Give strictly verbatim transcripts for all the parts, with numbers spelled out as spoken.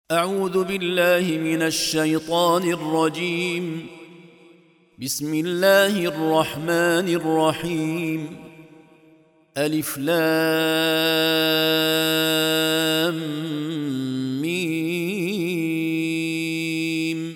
أعوذ بالله من الشيطان الرجيم. بسم الله الرحمن الرحيم. ألف لام ميم.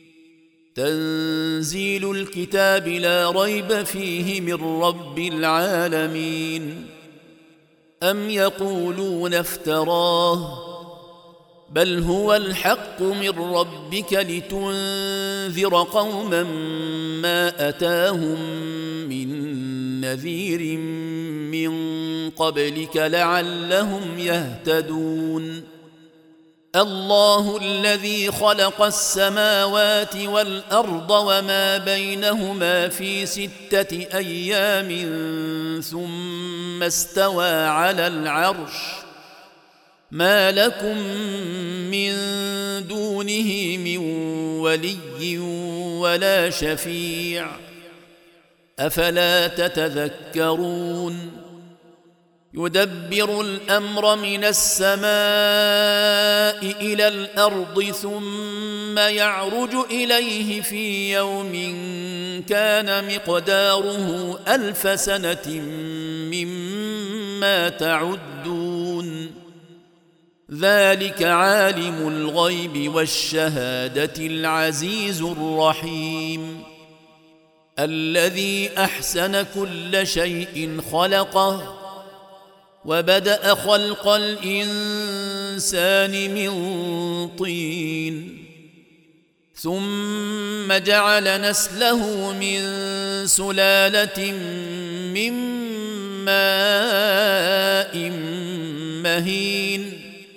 تنزيل الكتاب لا ريب فيه من رب العالمين. أم يقولون افتراه بل هو الحق من ربك لتنذر قوما ما أتاهم من نذير من قبلك لعلهم يهتدون. الله الذي خلق السماوات والأرض وما بينهما في ستة أيام ثم استوى على العرش ما لكم من دونه من ولي ولا شفيع أفلا تتذكرون. يدبر الأمر من السماء إلى الأرض ثم يعرج إليه في يوم كان مقداره ألف سنة مما تعدون. ذلك عالم الغيب والشهادة العزيز الرحيم. الذي أحسن كل شيء خلقه وبدأ خلق الإنسان من طين ثم جعل نسله من سلالة من ماء مهين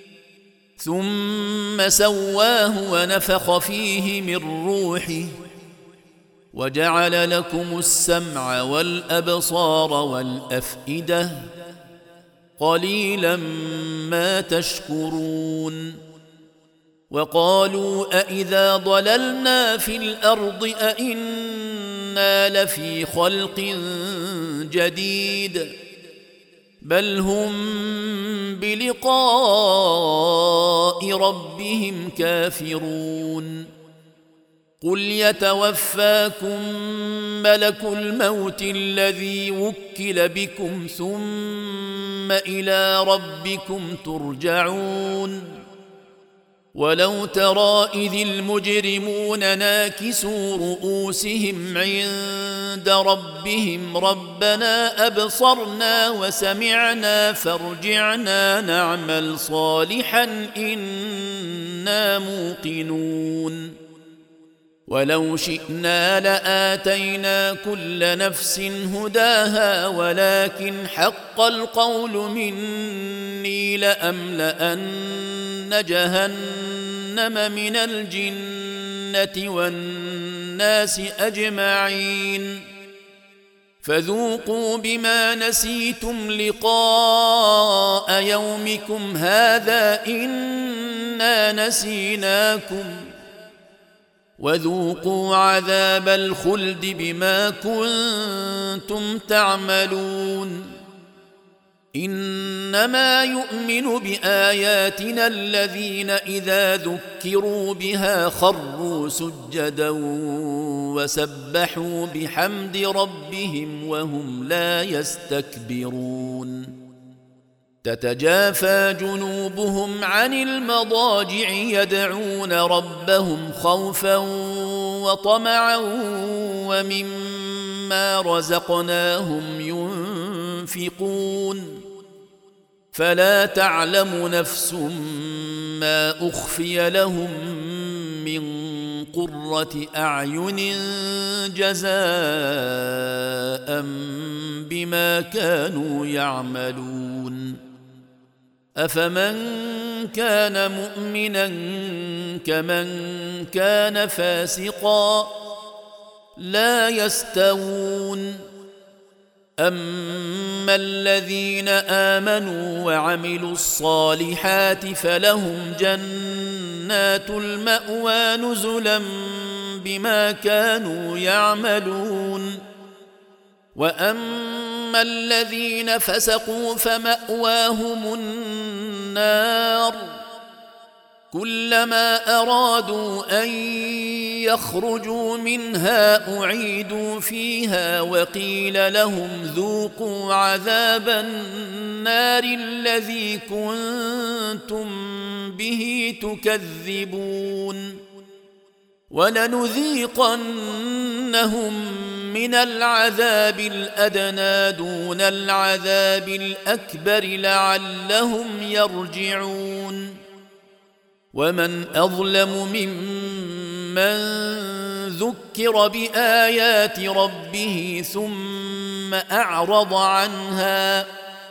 ثم سواه ونفخ فيه من روحه وجعل لكم السمع والأبصار والأفئدة قليلا ما تشكرون. وقالوا أإذا ضللنا في الأرض أإنا لفي خلق جديد بل هم بلقاء ربهم كافرون. قل يتوفاكم ملك الموت الذي وكل بكم ثم إلى ربكم ترجعون. ولو ترى إذ المجرمون ناكسوا رؤوسهم عند ربهم ربنا أبصرنا وسمعنا فارجعنا نعمل صالحا إنا موقنون. ولو شئنا لآتينا كل نفس هداها ولكن حق القول مني لأملأن جهنم من الجنة والناس أجمعين. فذوقوا بما نسيتم لقاء يومكم هذا إنا نسيناكم وذوقوا عذاب الخلد بما كنتم تعملون. إنما يؤمن بآياتنا الذين إذا ذكروا بها خروا سجدا وسبحوا بحمد ربهم وهم لا يستكبرون. تتجافى جنوبهم عن المضاجع يدعون ربهم خوفا وطمعا ومما رزقناهم ينفقون. فلا تعلم نفس ما أخفي لهم من قرة أعين جزاء بما كانوا يعملون. أفمن كان مؤمنا كمن كان فاسقا لا يستوون. أما الذين آمنوا وعملوا الصالحات فلهم جنات المأوى نزلا بما كانوا يعملون. وأما الذين فسقوا فمأواهم النار كلما أرادوا أن يخرجوا منها أعيدوا فيها وقيل لهم ذوقوا عذاب النار الذي كنتم به تكذبون ولنذيقنهم من العذاب الأدنى دون العذاب الأكبر لعلهم يرجعون ومن أظلم ممن ذكر بآيات ربه ثم أعرض عنها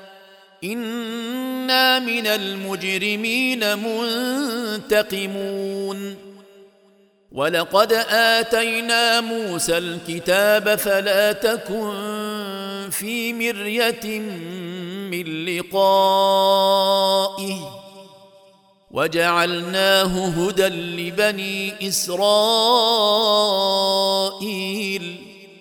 إنا من المجرمين منتقمون ولقد آتينا موسى الكتاب فلا تكن في مرية من لقائه وجعلناه هدى لبني إسرائيل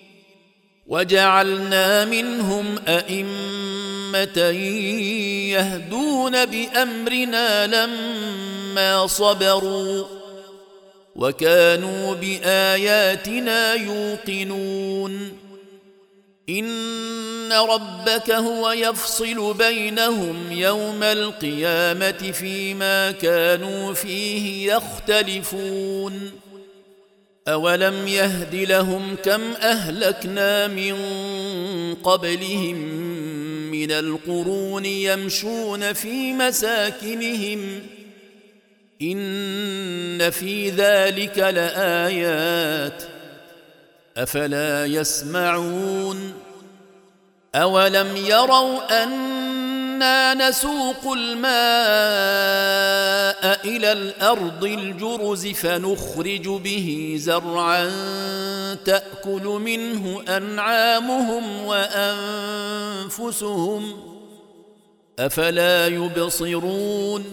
وجعلنا منهم أئمة يهدون بأمرنا لما صبروا وكانوا بآياتنا يوقنون إن ربك هو يفصل بينهم يوم القيامة فيما كانوا فيه يختلفون أولم يهد لهم كم أهلكنا من قبلهم من القرون يمشون في مساكنهم إن في ذلك لآيات أفلا يسمعون أولم يروا أنا نسوق الماء إلى الأرض الجرز فنخرج به زرعا تأكل منه أنعامهم وأنفسهم أفلا يبصرون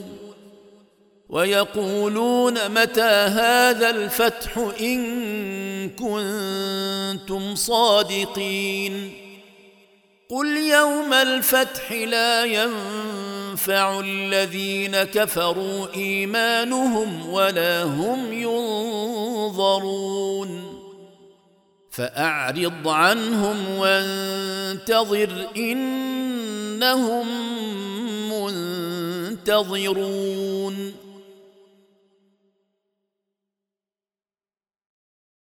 ويقولون متى هذا الفتح إن كنتم صادقين قل يوم الفتح لا ينفع الذين كفروا إيمانهم ولا هم ينظرون فأعرض عنهم وانتظر إنهم منتظرون